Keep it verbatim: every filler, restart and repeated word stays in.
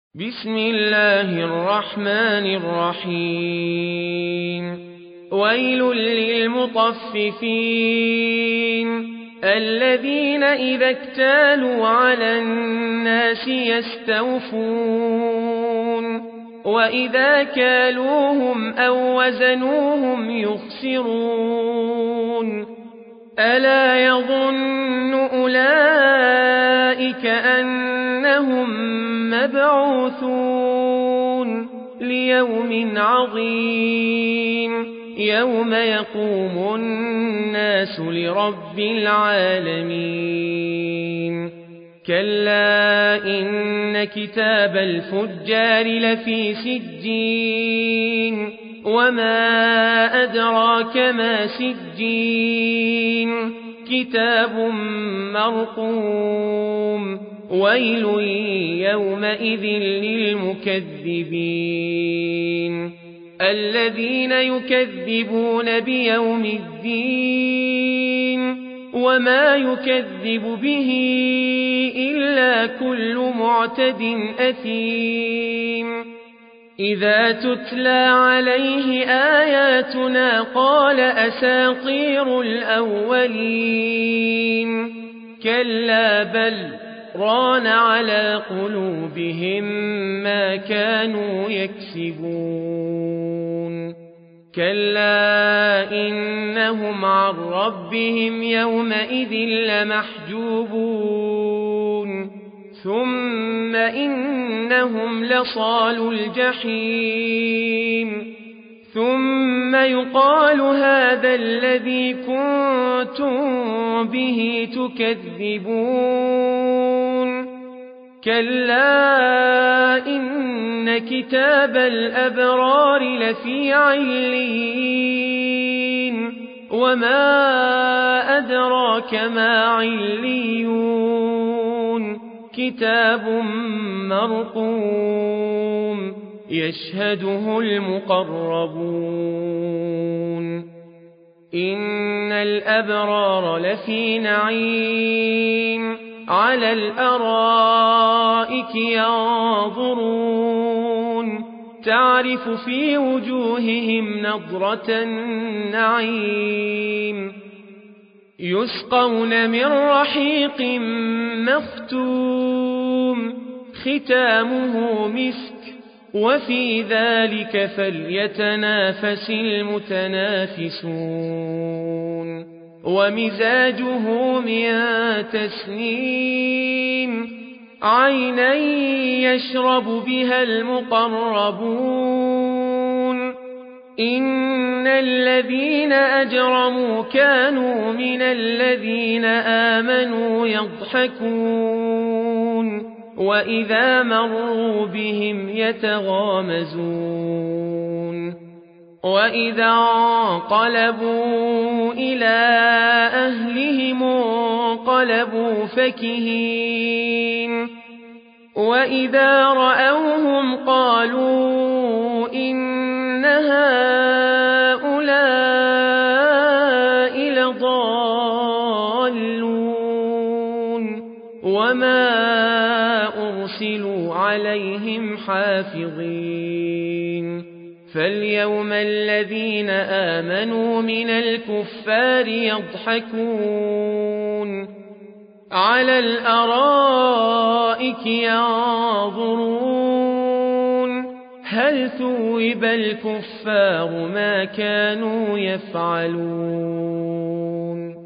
بسم الله الرحمن الرحيم ويل للمطففين الذين إذا اكتالوا على الناس يستوفون وإذا كالوهم أو وزنوهم يخسرون ألا يظن أولئك أنهم مبعوثون ليوم عظيم يوم يقوم الناس لرب العالمين كلا إن كتاب الفجار لفي سجين وما أدراك ما سجين كتاب مرقوم ويل يومئذ للمكذبين الذين يكذبون بيوم الدين وما يكذب به إلا كل معتد أثيم إذا تتلى عليه آياتنا قال أساطير الأولين كلا بل ران على قلوبهم ما كانوا يكسبون كلا إنهم عن ربهم يومئذ لمحجوبون ثم إنهم لصالو الجحيم ثم يقال هذا الذي كنتم به تكذبون كلا إن كتاب الأبرار لفي عليين وما أدراك ما عليون كتاب مرقوم يشهده المقربون إن الأبرار لفي نعيم على الأرائك ينظرون تعرف في وجوههم نضرة النعيم يسقون من رحيق مختوم ختامه مسك وفي ذلك فليتنافس المتنافسون ومزاجه من تسنيم عينا يشرب بها المقربون إن الذين أجرموا كانوا من الذين آمنوا يضحكون وإذا مروا بهم يتغامزون وإذا انقلبوا إلى أهلهم انقلبوا فكهين وإذا رأوهم قالوا إن هؤلاء لضالون وما أرسلوا عليهم حافظين فاليوم الذين آمنوا من الكفار يضحكون على الأرائك ينظرون هل ثوب الكفار ما كانوا يفعلون